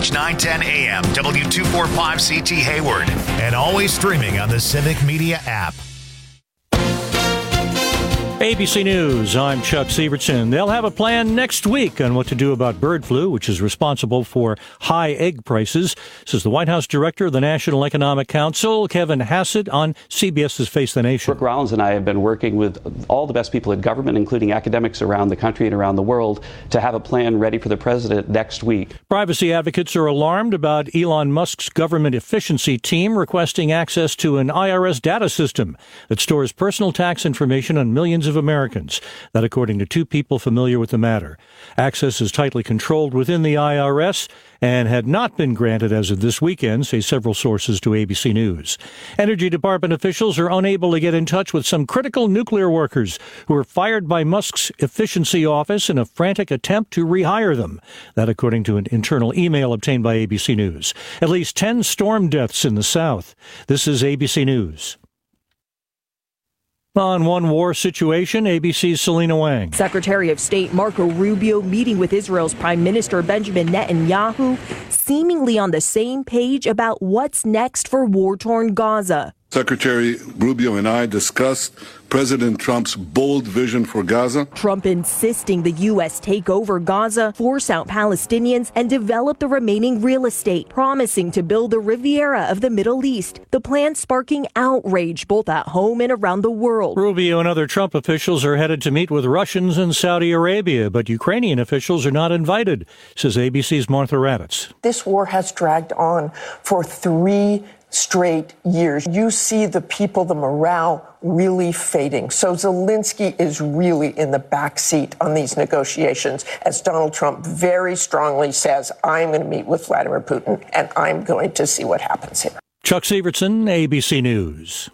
News 910 AM, W245CT Hayward, and always streaming on the Civic Media app. ABC News, I'm Chuck Sievertson. They'll have a plan next week on what to do about bird flu, which is responsible for high egg prices, says the White House director of the National Economic Council, Kevin Hassett, on CBS's Face the Nation. Brooke Rollins and I have been working with all the best people in government, including academics around the country and around the world, to have a plan ready for the president next week. Privacy advocates are alarmed about Elon Musk's government efficiency team requesting access to an IRS data system that stores personal tax information on millions of Americans. That, according to two people familiar with the matter. Access is tightly controlled within the IRS and had not been granted as of this weekend, say several sources to ABC News. Energy Department officials are unable to get in touch with some critical nuclear workers who were fired by Musk's efficiency office in a frantic attempt to rehire them. That, according to an internal email obtained by ABC News. At least 10 storm deaths in the South. This is ABC News. On one war situation, ABC's Selena Wang. Secretary of State Marco Rubio meeting with Israel's Prime Minister Benjamin Netanyahu, seemingly on the same page about what's next for war-torn Gaza. Secretary Rubio and I discussed President Trump's bold vision for Gaza. Trump insisting the U.S. take over Gaza, force out Palestinians, and develop the remaining real estate, promising to build the Riviera of the Middle East. The plan sparking outrage both at home and around the world. Rubio and other Trump officials are headed to meet with Russians in Saudi Arabia, but Ukrainian officials are not invited, says ABC's Martha Raddatz. This war has dragged on for 3 straight years. You see the people, the morale really fading. So Zelensky is really in the back seat on these negotiations, as Donald Trump very strongly says, I'm going to meet with Vladimir Putin and I'm going to see what happens here. Chuck Sievertson, ABC News.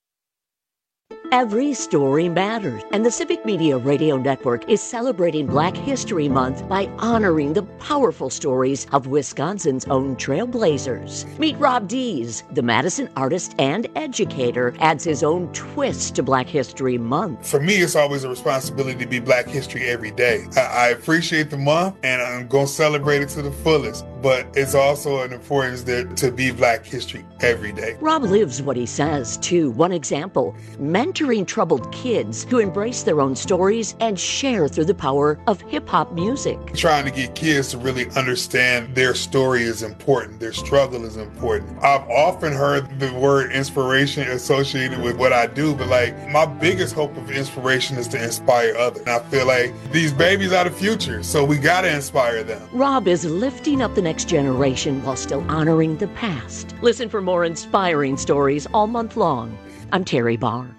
Every story matters, and the Civic Media Radio Network is celebrating Black History Month by honoring the powerful stories of Wisconsin's own trailblazers. Meet Rob Dees, the Madison artist and educator, adds his own twist to Black History Month. For me, it's always a responsibility to be Black History every day. I appreciate the month, and I'm going to celebrate it to the fullest, but it's also an importance there to be Black History every day. Rob lives what he says, too. One example, mentoring troubled kids to embrace their own stories and share through the power of hip-hop music. Trying to get kids to really understand their story is important, their struggle is important. I've often heard the word inspiration associated with what I do, but my biggest hope of inspiration is to inspire others. And I feel like these babies are the future, so we gotta inspire them. Rob is lifting up the next generation while still honoring the past. Listen for more inspiring stories all month long. I'm Terry Barr.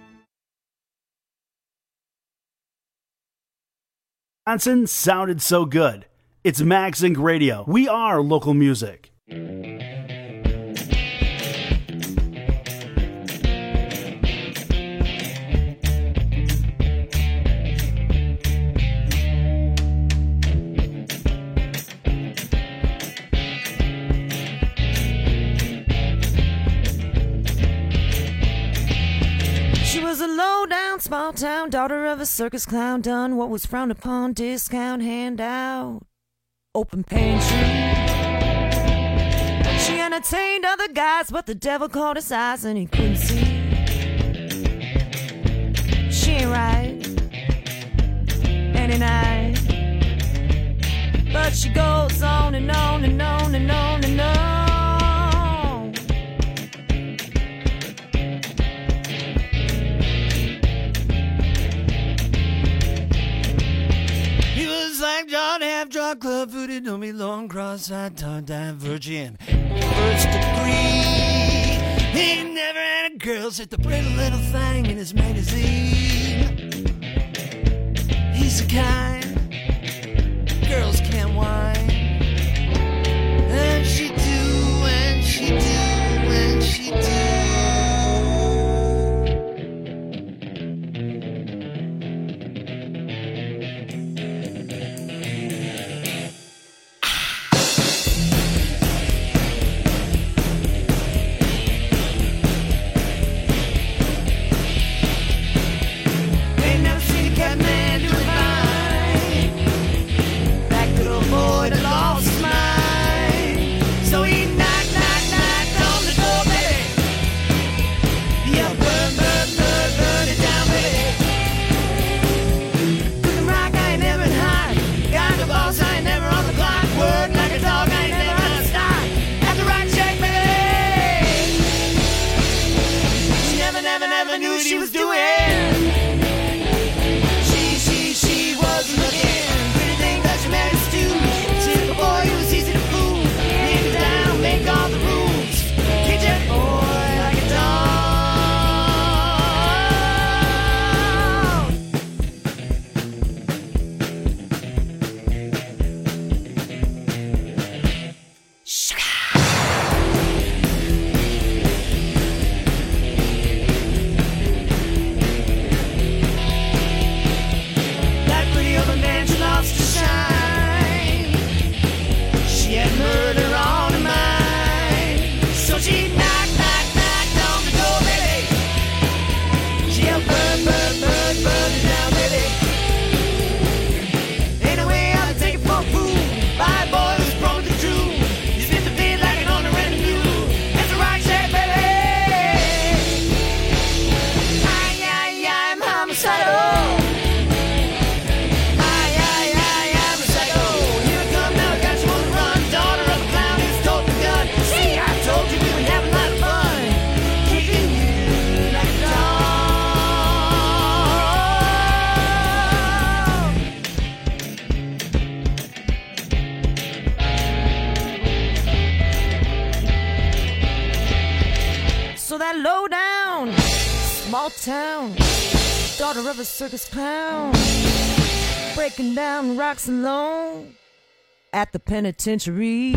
Wisconsin sounded so good. It's Max Inc. Radio. We are local music. She was a low-down, small-town daughter of a circus clown, done what was frowned upon, discount handout, open pantry. She entertained other guys, but the devil caught his eyes and he couldn't see. She ain't right any night, but she goes on and on and on and on and on. Like John F. drunk club footed, don't be long, cross-eyed, tongue-tied virgin. First degree, he never had a girl, sit the pretty little thing in his magazine. He's the kind girls can't whine, and she do, and she do, and she do. Boy, the what she was doing. She was looking. Pretty thing that she married Stu. Typical boy who was easy to fool. Make it down, make all the rules. Teach that boy like a dog. Town, daughter of a circus clown, breaking down rocks alone at the penitentiary.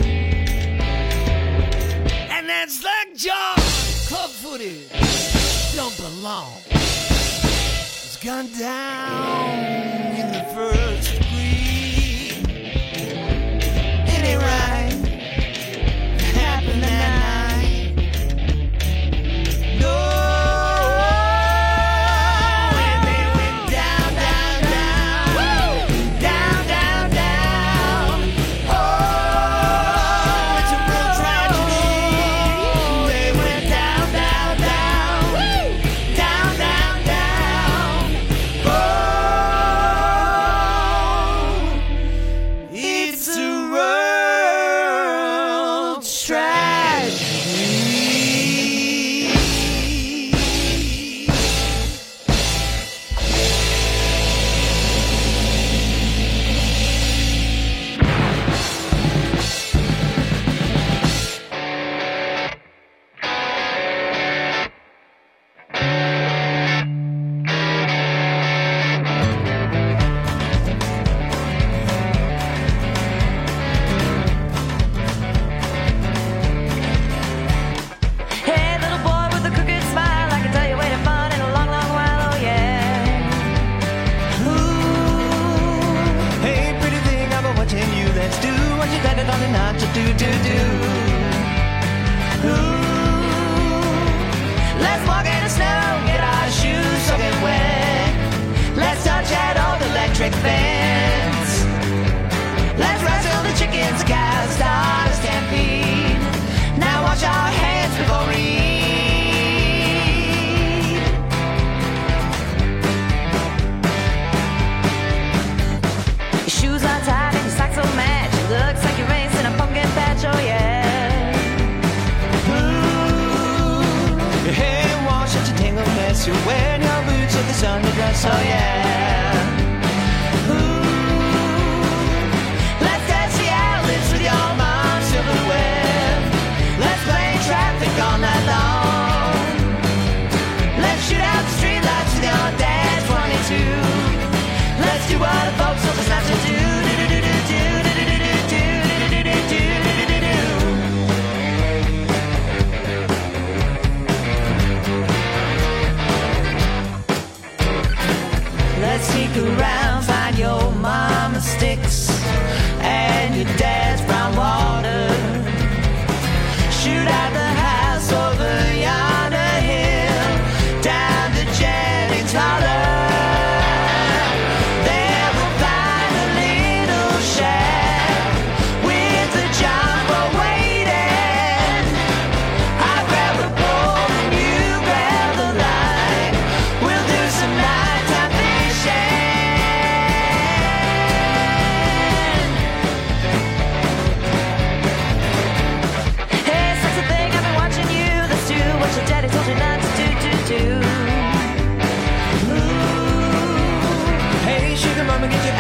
And that slack jaw, club footed, don't belong. It's gone down in the first degree. It ain't right, it happened that night. No. You're wearing your boots with this underdress, oh yeah. Ooh, let's dance the outlets with your mind.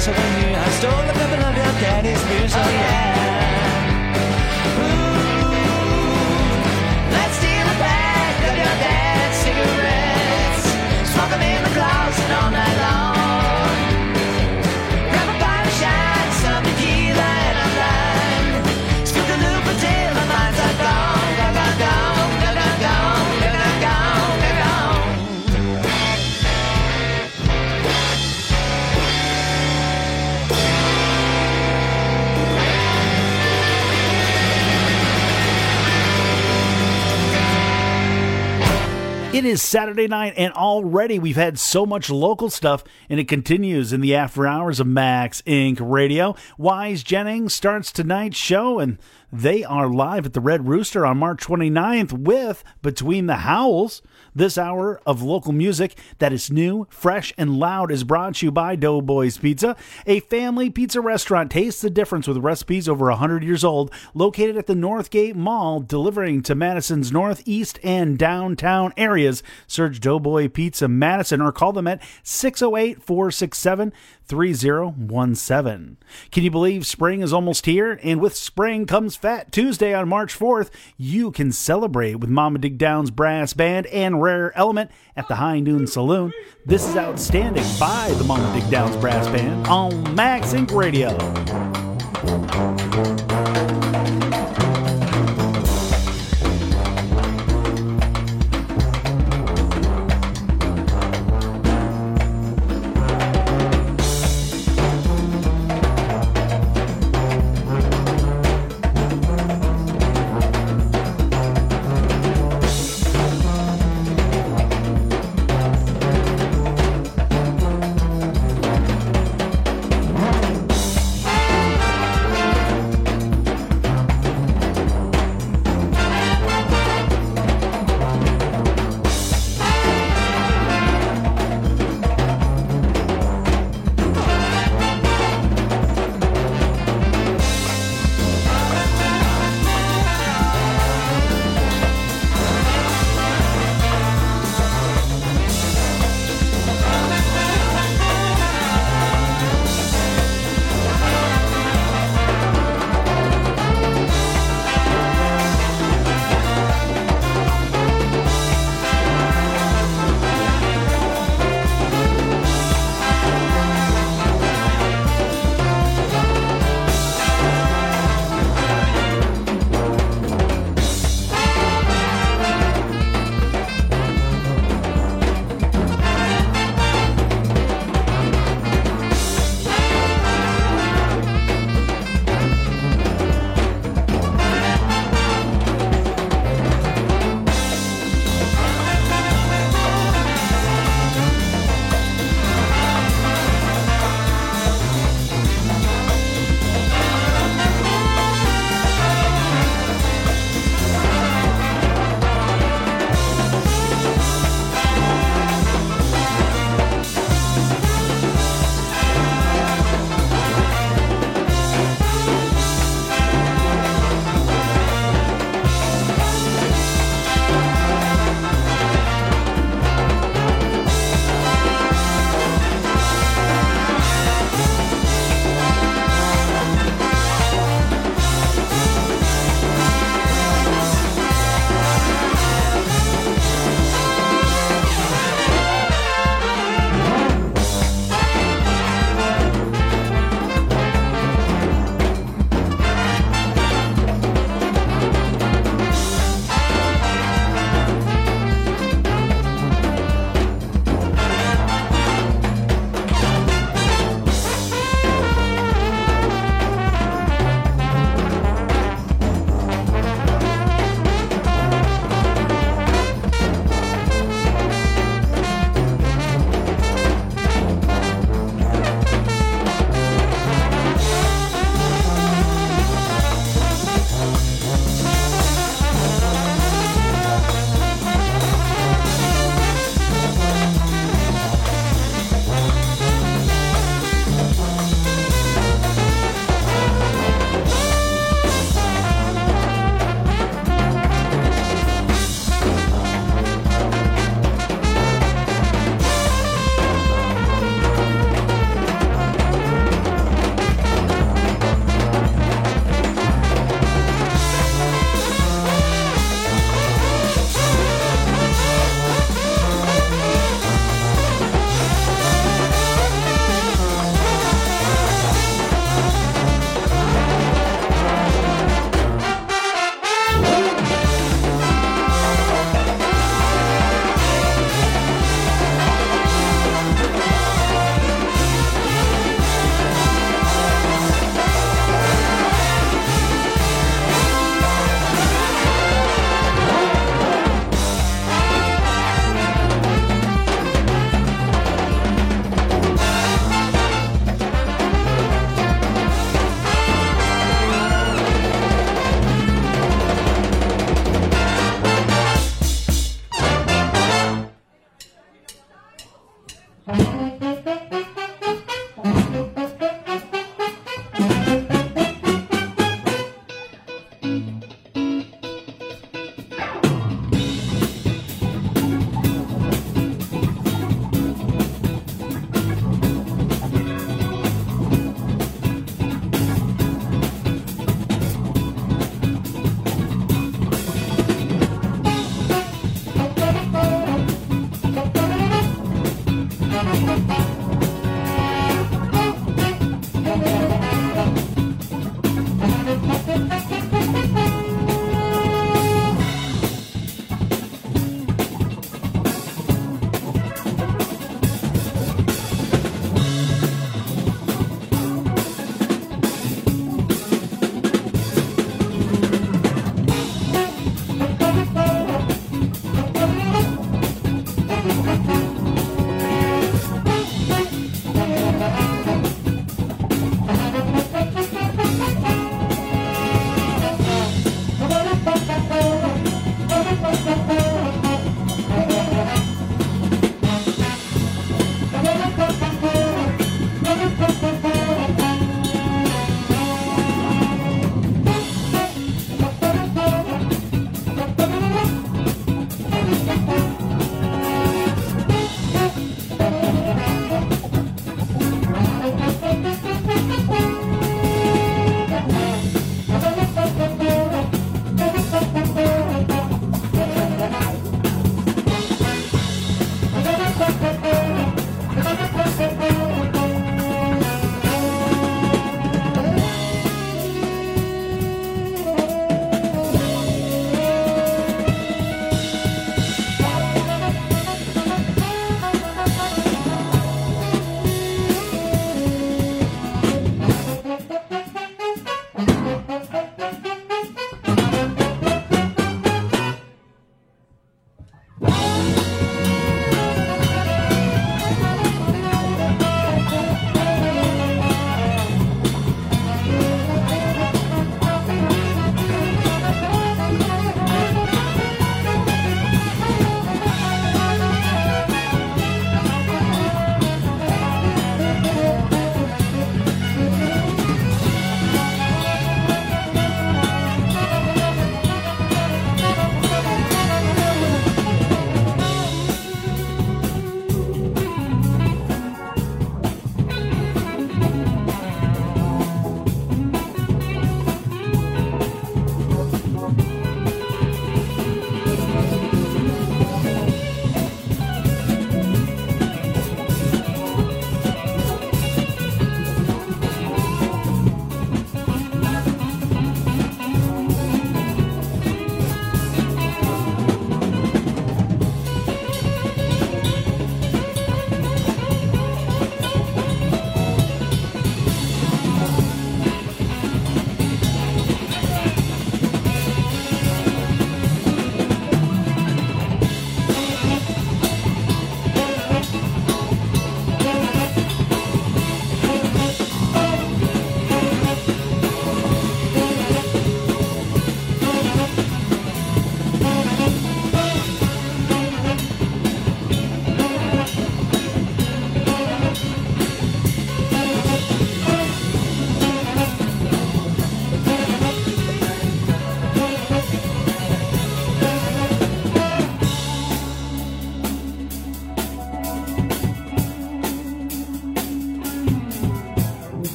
so when you I stole a couple of your daddy's beers, oh yeah. Ooh, let's steal a pack of your dad's cigarettes, smoke them in the closet all night long. Grab a pint of shine, some tequila and a line. Scoop the loop until my mind's are gone, gone, gone, gone, gone, gone, gone, gone, gone, gone, gone. It is Saturday night, and already we've had so much local stuff, and it continues in the after hours of Max Inc. Radio. Wise Jennings starts tonight's show, and they are live at the Red Rooster on March 29th with Between the Howls. This hour of local music that is new, fresh, and loud is brought to you by Doughboys Pizza, a family pizza restaurant. Taste the difference with recipes over 100 years old, located at the Northgate Mall, delivering to Madison's northeast and downtown areas. Search Doughboy Pizza Madison or call them at 608-467-3017. Can you believe spring is almost here? And with spring comes Fat Tuesday on March 4th. You can celebrate with Mama Dig Down's Brass Band and Rare Element at the High Noon Saloon. This is Outstanding by the Mama Dig Down's Brass Band on Max Inc. Radio.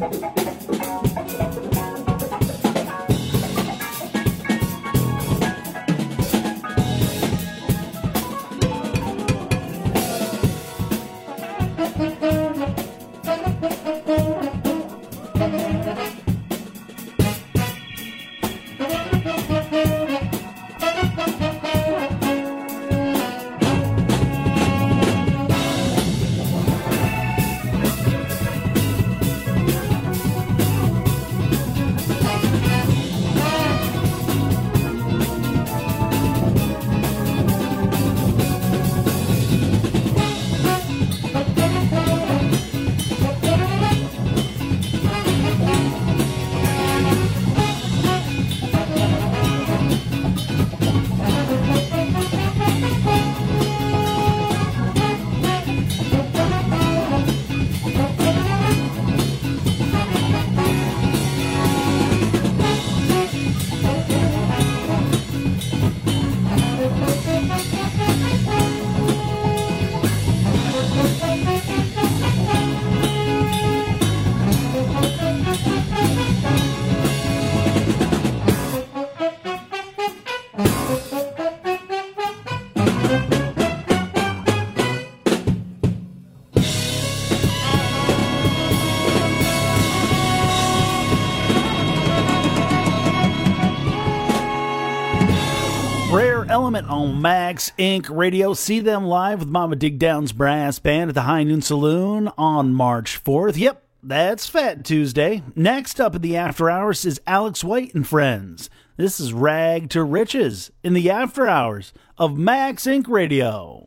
Element on Max Inc. Radio. See them live with Mama Dig Down's brass band at the High Noon Saloon on March 4th. Yep, that's Fat Tuesday. Next up in the After Hours is Alex White and Friends. This is Rag to Riches in the After Hours of Max Inc. Radio.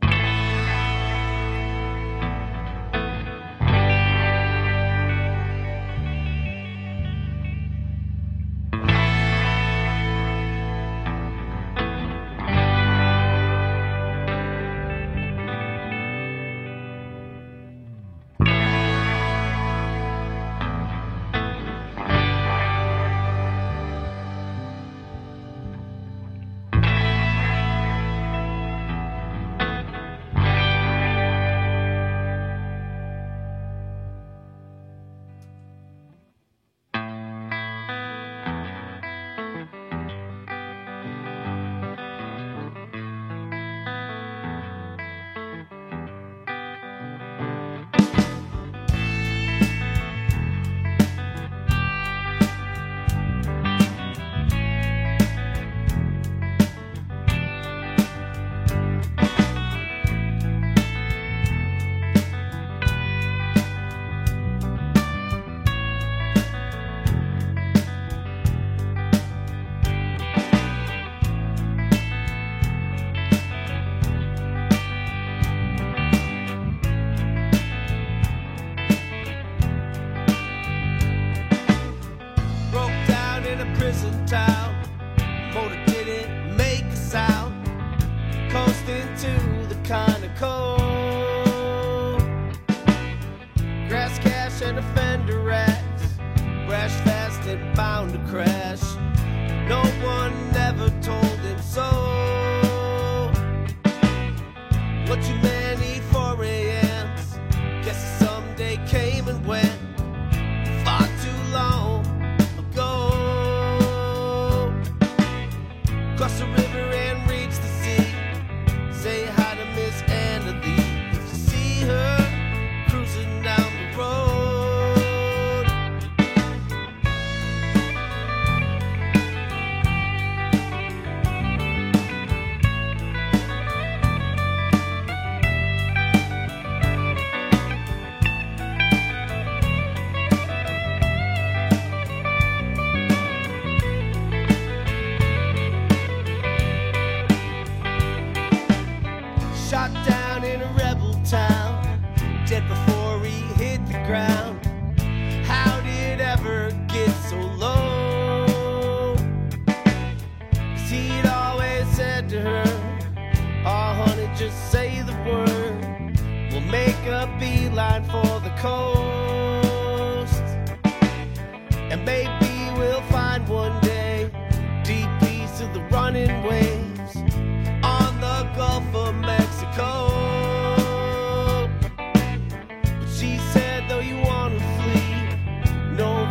No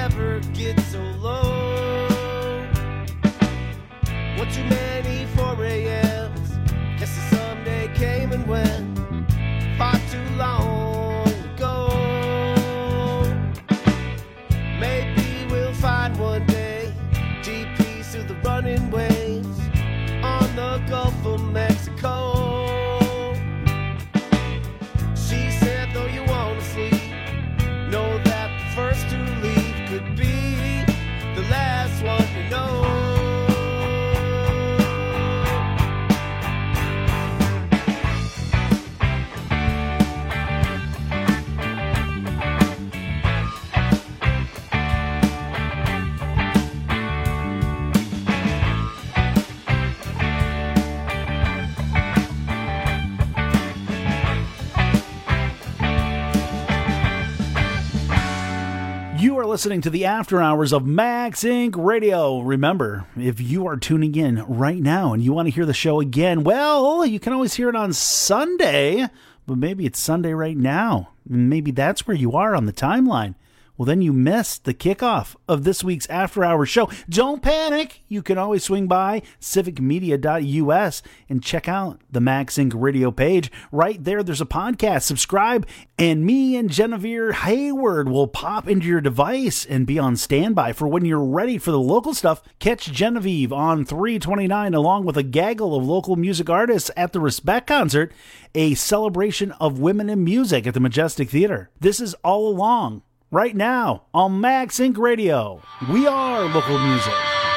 ever get so low? One too many 4 a.m.s. Guess the someday came and went far too long ago. Maybe we'll find one day deep peace through the running waves on the Gulf of Mexico. She said, though you want to sleep, know that the first to leave could be the last one to know. You are listening to the After Hours of Max Inc. Radio. Remember, if you are tuning in right now and you want to hear the show again, well, you can always hear it on Sunday, but maybe it's Sunday right now. Maybe that's where you are on the timeline. Well, then you missed the kickoff of this week's After Hours show. Don't panic. You can always swing by civicmedia.us and check out the Max Inc. radio page. Right there, there's a podcast. Subscribe, and me and Genevieve Hayward will pop into your device and be on standby for when you're ready for the local stuff. Catch Genevieve on 3/29 along with a gaggle of local music artists at the Respect Concert, a celebration of women in music at the Majestic Theater. This is All Along. Right now on Max Inc. Radio. We are local music.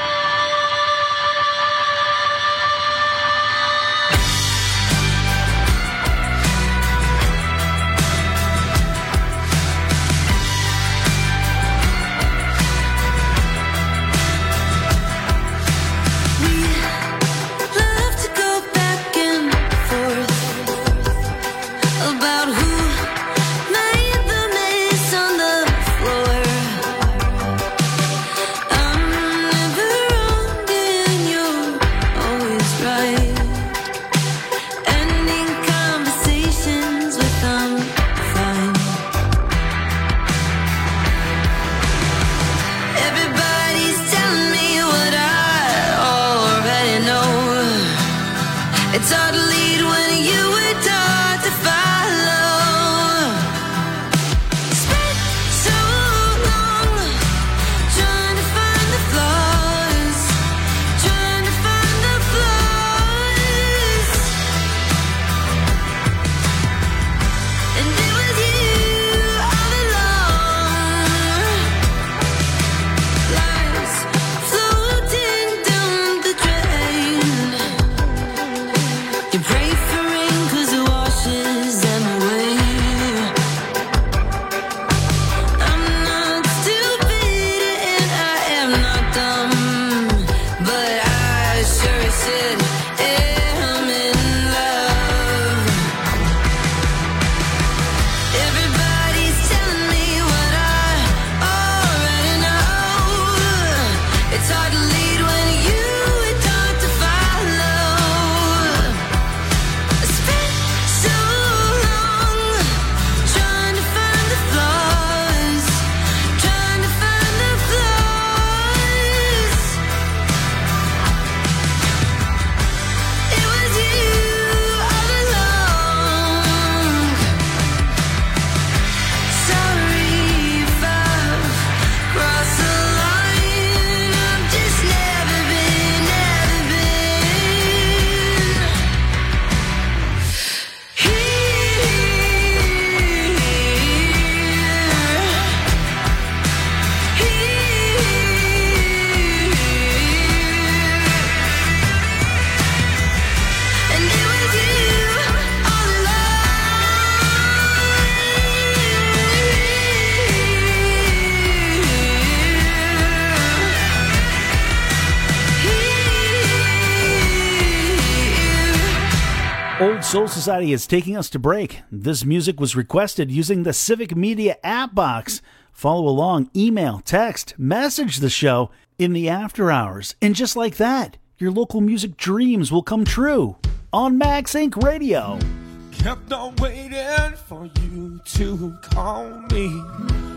Old Soul Society is taking us to break. This music was requested using the Civic Media app box. Follow along, email, text, message the show in the after hours. And just like that, your local music dreams will come true on Max Inc. Radio. Kept on waiting for you to call me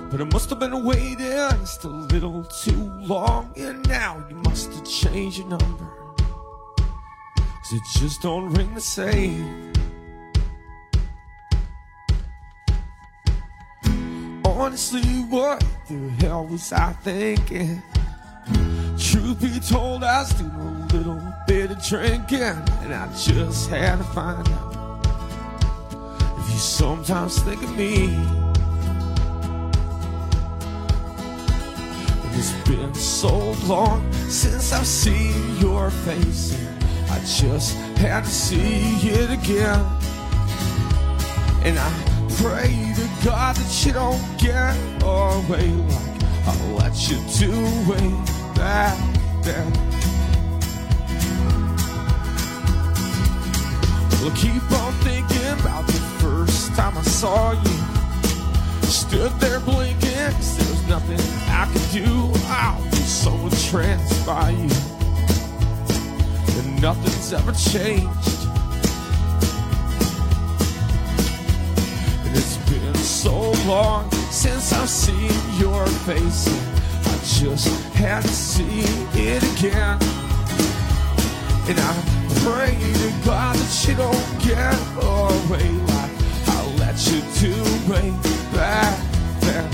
But I must have been waiting just a little too long. And now you must have changed your number, 'cause it just don't ring the same. Honestly, what the hell was I thinking? Truth be told, I was doing a little bit of drinking, and I just had to find out if you sometimes think of me. It's been so long since I've seen your face, and I just had to see it again. And I pray to God that you don't get away like I let you do way back then. Well, I keep on thinking about the first time I saw you. Stood there blinking, 'cause there was nothing I could do. I was so entranced by you, and nothing's ever changed. And it's been so long since I've seen your face, I just had to see it again. And I pray to God that you don't get away like I let you do way back then.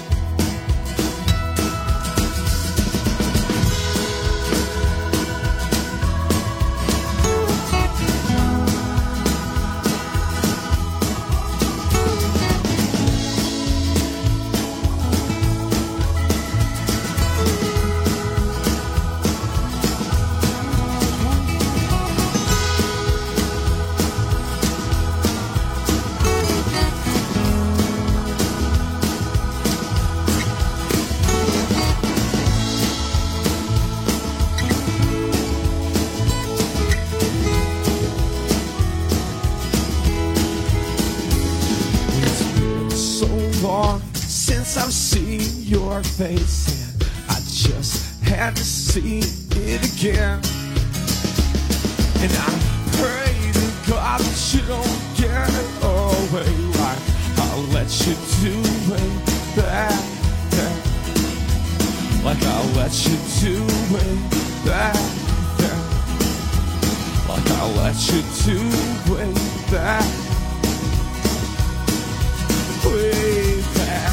I've seen your face, and I just had to see it again. And I pray to God that you don't get away like I'll let you do way back then. Like I'll let you do way back then. Like I'll let you do way back. Way back.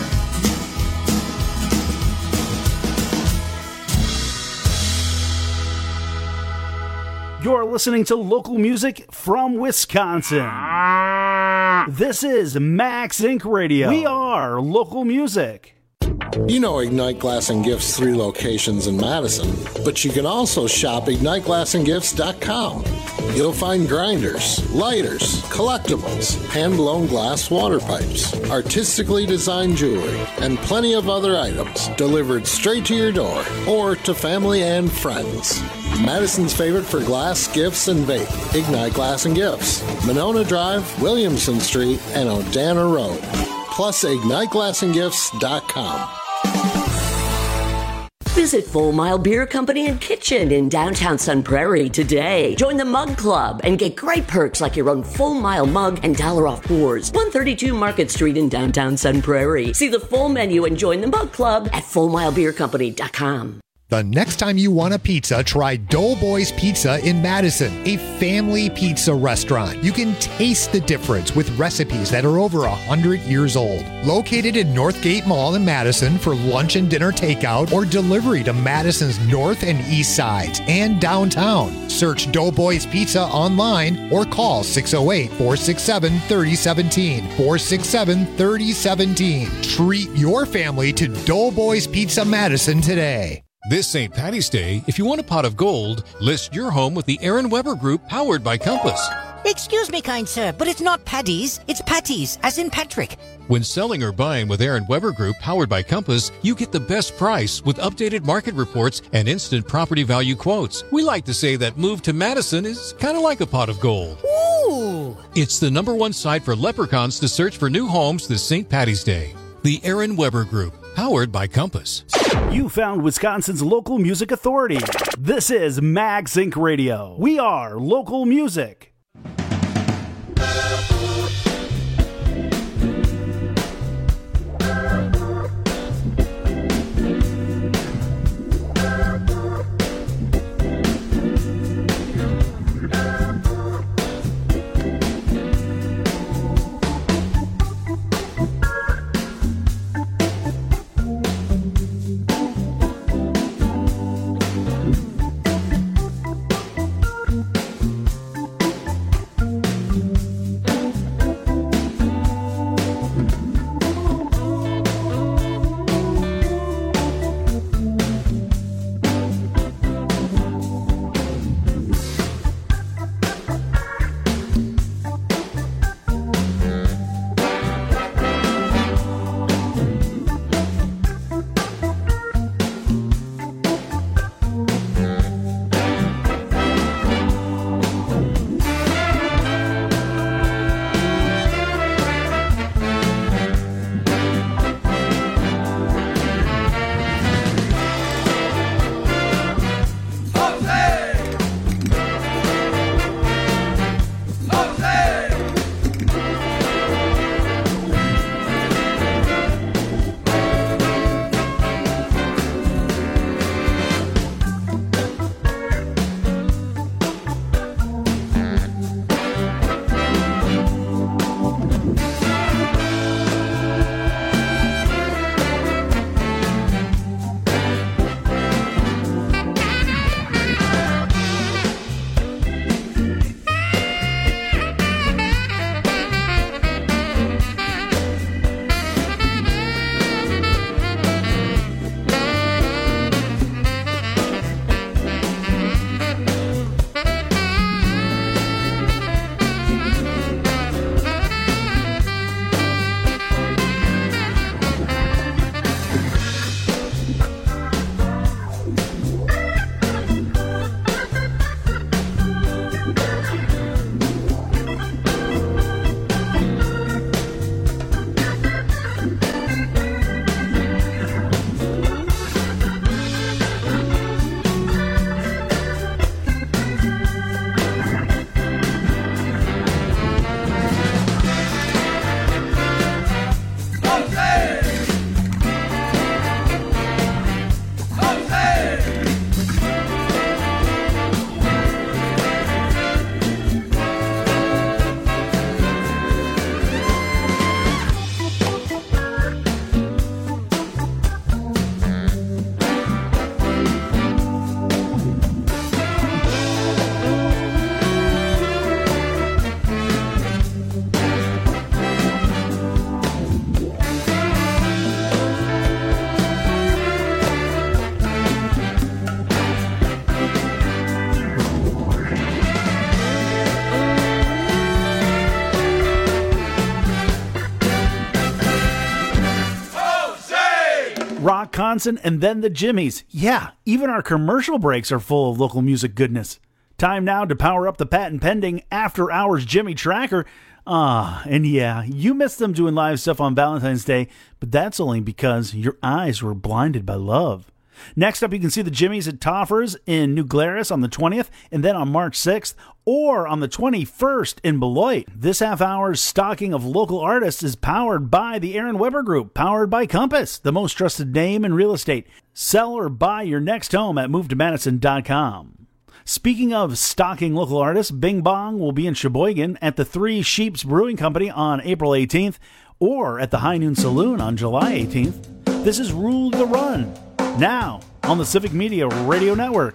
You're listening to local music from Wisconsin. This is Max Inc. Radio. We are local music. You know Ignite Glass and Gifts' 3 locations in Madison, but you can also shop IgniteGlassandGifts.com. You'll find grinders, lighters, collectibles, hand-blown glass water pipes, artistically designed jewelry, and plenty of other items delivered straight to your door or to family and friends. Madison's favorite for glass, gifts, and vape, Ignite Glass and Gifts, Monona Drive, Williamson Street, and Odana Road. Plus, IgniteGlassandGifts.com. Visit Full Mile Beer Company and Kitchen in downtown Sun Prairie today. Join the Mug Club and get great perks like your own Full Mile mug and $1 off pours. 132 Market Street in downtown Sun Prairie. See the full menu and join the Mug Club at FullMileBeerCompany.com. The next time you want a pizza, try Doughboys Pizza in Madison, a family pizza restaurant. You can taste the difference with recipes that are over 100 years old. Located in Northgate Mall in Madison for lunch and dinner takeout or delivery to Madison's north and east sides and downtown. Search Doughboys Pizza online or call 608-467-3017. 467-3017. Treat your family to Doughboys Pizza Madison today. This St. Paddy's Day, if you want a pot of gold, list your home with the Aaron Weber Group, powered by Compass. Excuse me, kind sir, but it's not Paddy's, it's Patty's, as in Patrick. When selling or buying with Aaron Weber Group, powered by Compass, you get the best price with updated market reports and instant property value quotes. We like to say that move to Madison is kind of like a pot of gold. Ooh! It's the #1 site for leprechauns to search for new homes this St. Paddy's Day. The Aaron Weber Group, powered by Compass. You found Wisconsin's local music authority. This is Max Inc. Radio. We are local music. Rockconsin, and then the Jimmies. Yeah, even our commercial breaks are full of local music goodness. Time now to power up the patent-pending After Hours Jimmy Tracker. And yeah, you missed them doing live stuff on Valentine's Day, but that's only because your eyes were blinded by love. Next up, you can see the Jimmies at Toffers in New Glarus on the 20th, and then on March 6th, or on the 21st in Beloit. This half hour's stocking of local artists is powered by the Aaron Weber Group, powered by Compass, the most trusted name in real estate. Sell or buy your next home at MoveToMadison.com. Speaking of stocking local artists, Bing Bong will be in Sheboygan at the Three Sheeps Brewing Company on April 18th, or at the High Noon Saloon on July 18th. This is Rule the Run, now on the Civic Media Radio Network.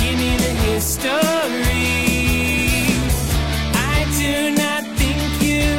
I do not think you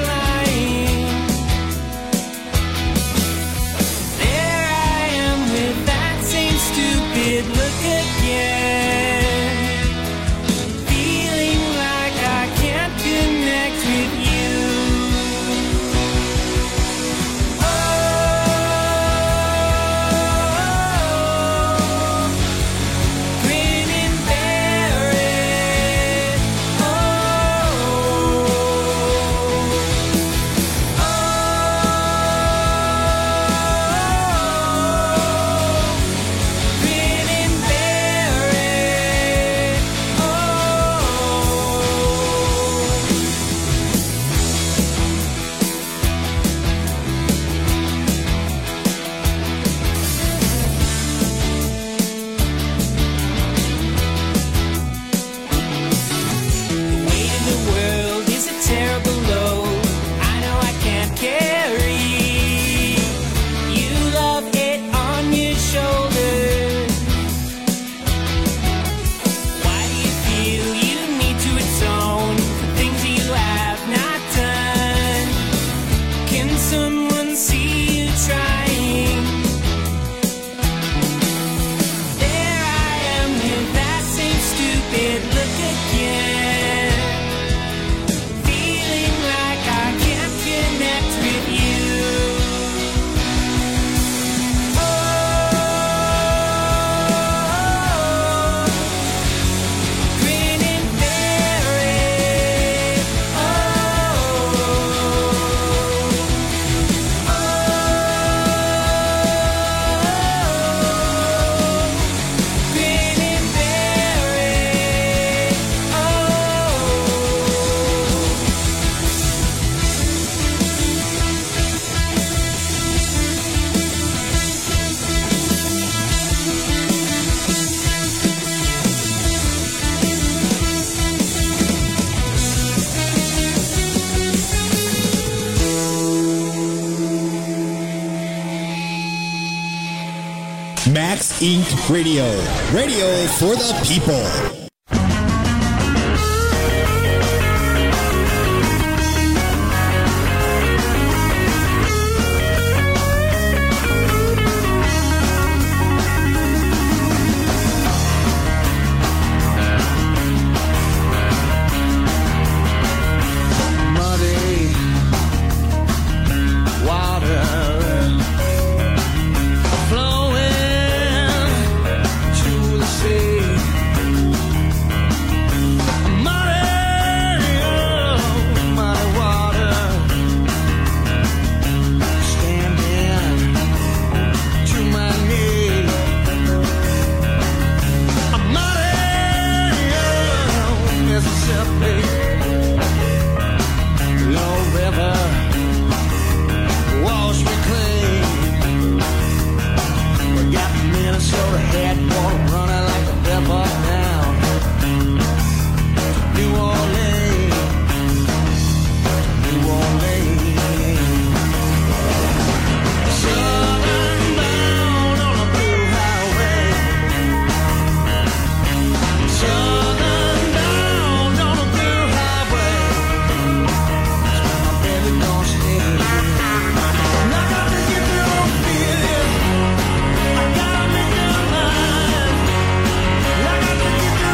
Max Inc. Radio. Radio for the people.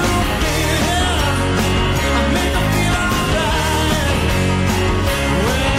Well,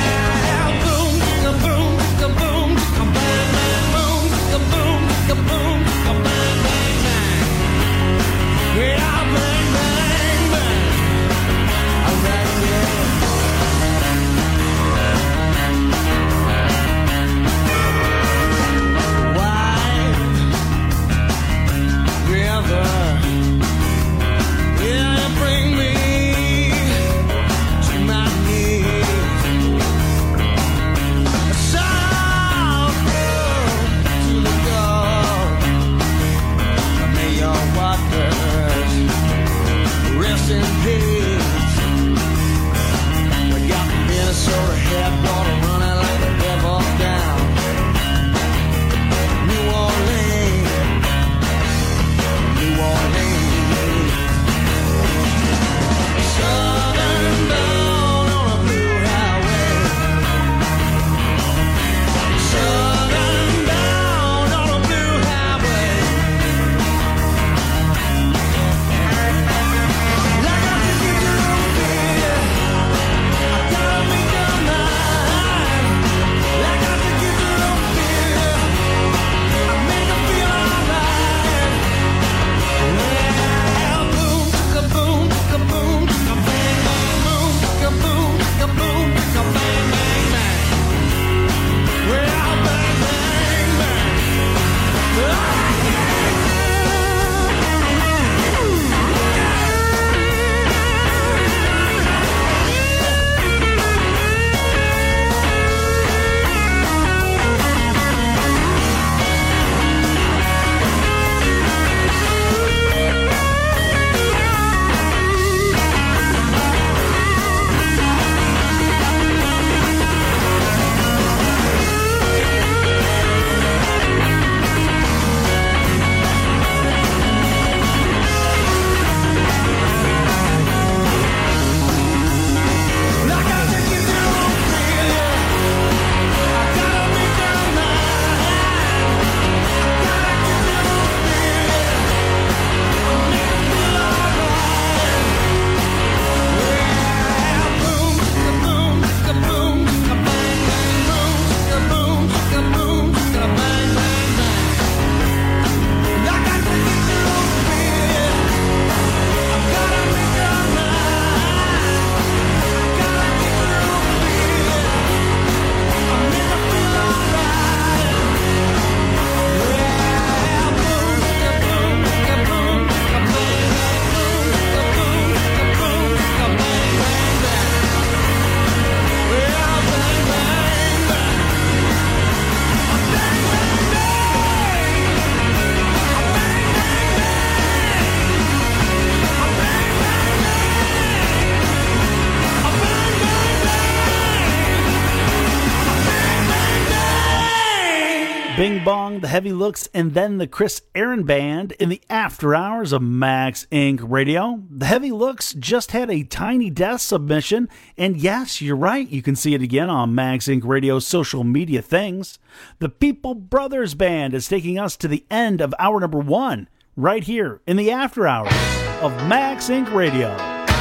Bing Bong, the Heavy Looks, and then the Chris Aaron Band in the after hours of Max Inc. Radio. The Heavy Looks just had a Tiny Desk submission, and yes, you're right, you can see it again on Max Inc. Radio's social media things. The People Brothers Band is taking us to the end of hour number 1, right here in the after hours of Max Inc. Radio.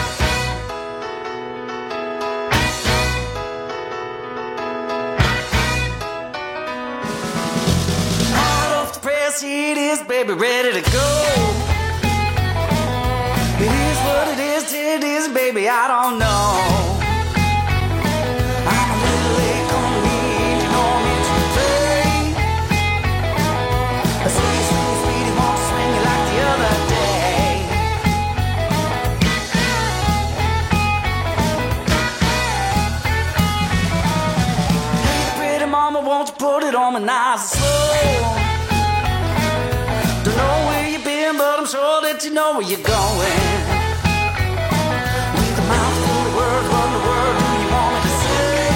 It is, baby, ready to go. It is what it is, baby, I don't know. I'm a little late on the need, you know me to play. I see you swing, sweetie, won't swing you like the other day. Hey, pretty mama, won't you put it on me nice and slow? Don't know where you've been, but I'm sure that you know where you're going. With a mouth full of words, what in the world do you want me to say?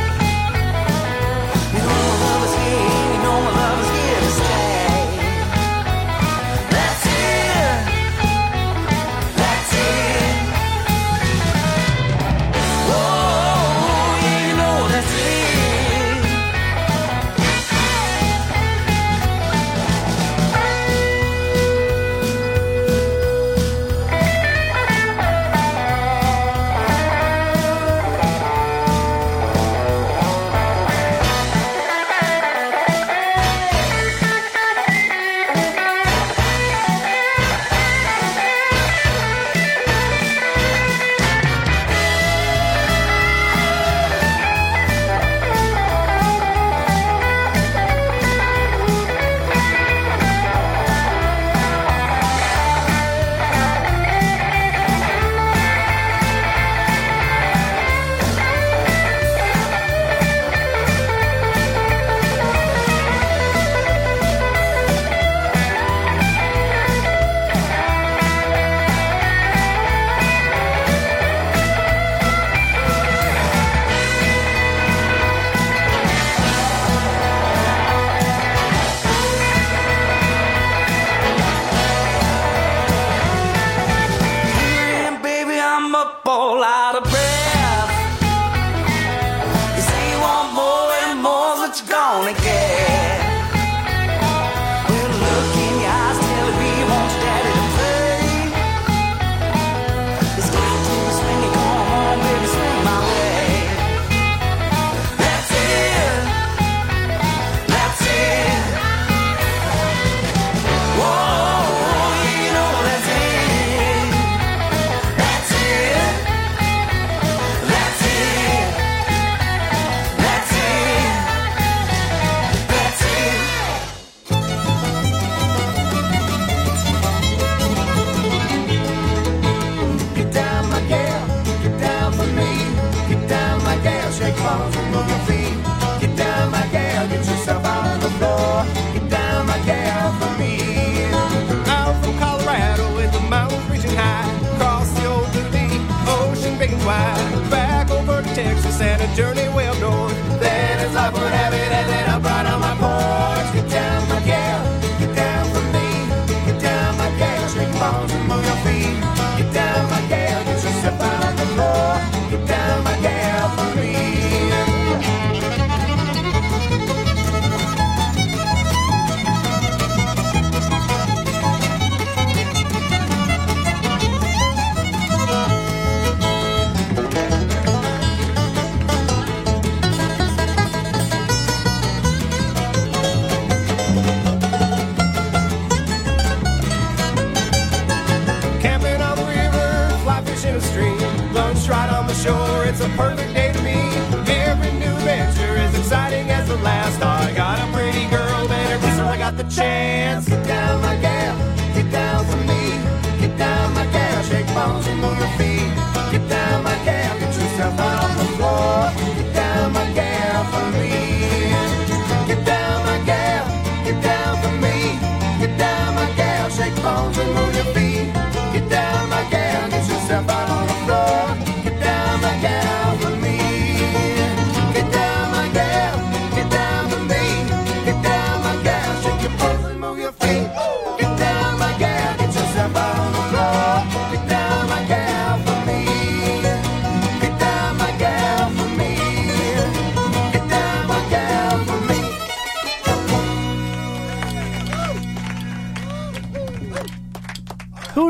You know my love is here, you know my love is here to stay. That's it, that's it. Whoa, yeah, you know that's it.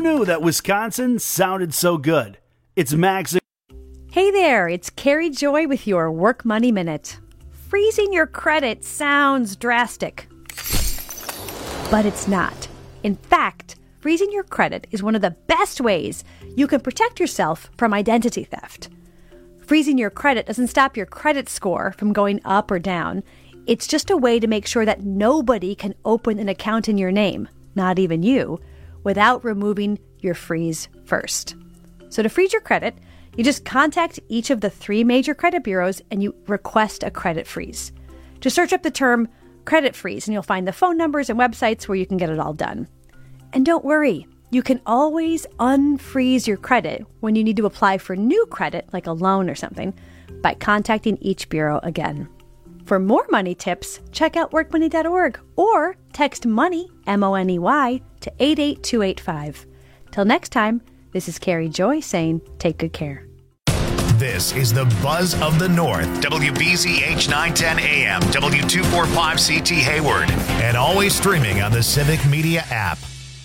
Who knew that Wisconsin sounded so good? It's Max. Hey there, it's Carrie Joy with your Work Money Minute. Freezing your credit sounds drastic, but it's not. In fact, freezing your credit is one of the best ways you can protect yourself from identity theft. Freezing your credit doesn't stop your credit score from going up or down. It's just a way to make sure that nobody can open an account in your name, not even you, without removing your freeze first. So to freeze your credit, you just contact each of the 3 major credit bureaus and you request a credit freeze. Just search up the term credit freeze and you'll find the phone numbers and websites where you can get it all done. And don't worry, you can always unfreeze your credit when you need to apply for new credit, like a loan or something, by contacting each bureau again. For more money tips, check out workmoney.org or text MONEY, M-O-N-E-Y, to 88285. Till next time, this is Carrie Joy saying, take good care. This is the Buzz of the North, WBZH 910 AM, W245CT Hayward, and always streaming on the Civic Media app.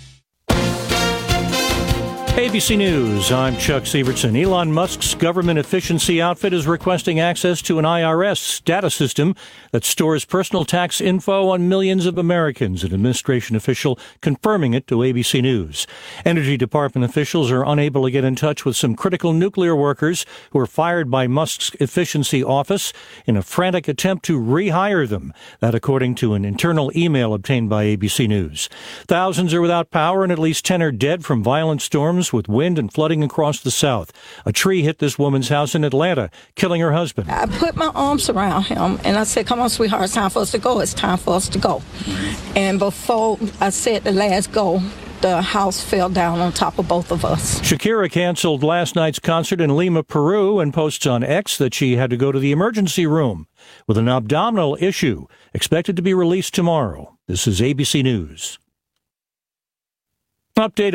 ABC News, I'm Chuck Sievertson. Elon Musk's government efficiency outfit is requesting access to an IRS data system that stores personal tax info on millions of Americans, an administration official confirming it to ABC News. Energy Department officials are unable to get in touch with some critical nuclear workers who were fired by Musk's efficiency office in a frantic attempt to rehire them. That according to an internal email obtained by ABC News. Thousands are without power and at least 10 are dead from violent storms with wind and flooding across the South. A tree hit this woman's house in Atlanta, killing her husband. I put my arms around him and I said, come on, sweetheart, it's time for us to go. It's time for us to go. And before I said the last go, the house fell down on top of both of us. Shakira canceled last night's concert in Lima, Peru, and posts on X that she had to go to the emergency room with an abdominal issue, expected to be released tomorrow. This is ABC News. Update